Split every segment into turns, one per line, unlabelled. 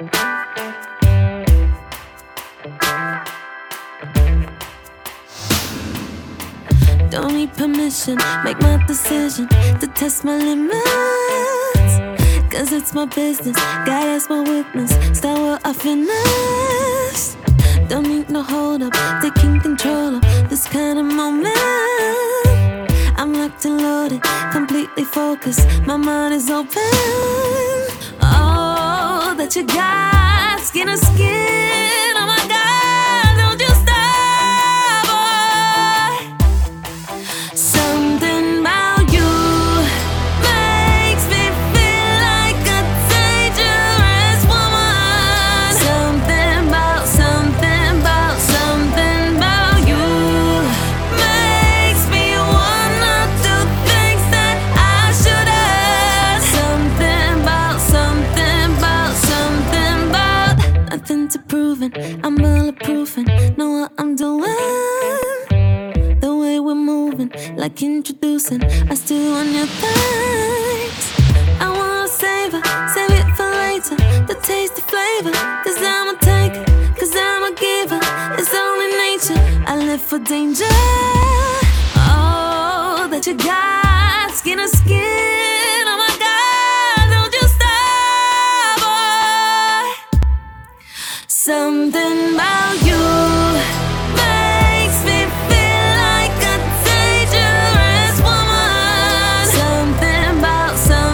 Don't need permission, make my decision to test my limits. Cause it's my business, God as my witness. Start where I finish. Don't need no hold up, taking control of this kind of moment. I'm locked and loaded, completely focused, my mind is open. Oh, that you got skin to skin, oh my God, don't you stop, boy. Something about you makes me feel like a dangerous woman. Something about you makes me wanna do things that I shouldn't. Something about nothing to proving. I'm bulletproof and know what I'm doing. The way we're moving, like introducing us to a new things. I wanna save it for later, the taste, the flavor. Cause I'm a taker, cause I'm a giver. It's only nature, I live for danger. Oh, that you got skin to skin, oh my God, don't you stop, boy. Something about you makes me feel like a dangerous woman. Something about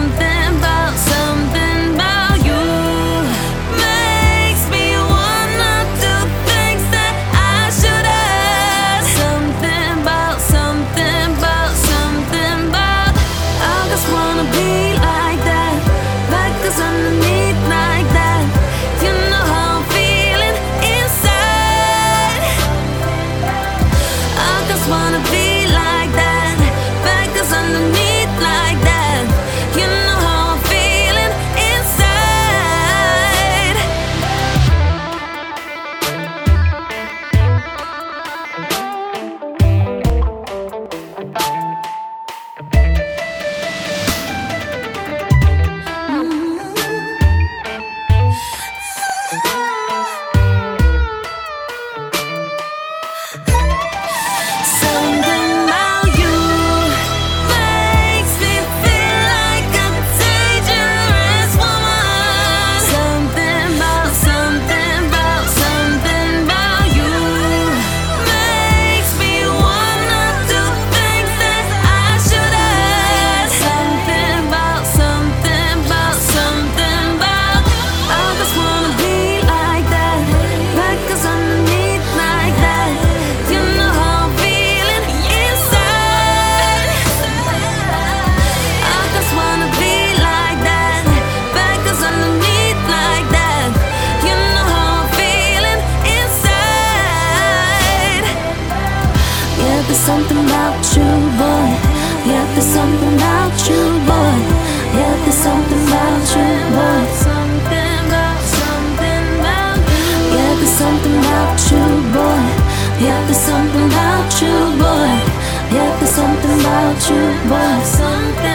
you makes me wanna do things that I shouldn't. Something about I just wanna be like that, like us underneath like that. You know how I'm feeling inside. I just wanna be like that, back us underneath like that. You know how I'm feeling inside. Something about you makes me feel like a dangerous woman. Something about you makes me wanna do things that I shouldn't. Something about I just wanna be like that, like us underneath like that. You know how I'm feeling inside. I just wanna be like that, back us underneath like that. You know how I'm feeling inside. Yeah, there's something about you, boy. Yeah, there's something about you, boy. Yeah, there's something about you, boy. Yeah, there's something about you, boy. Yeah, there's something about you, boy. Yeah, there's something about you, boy.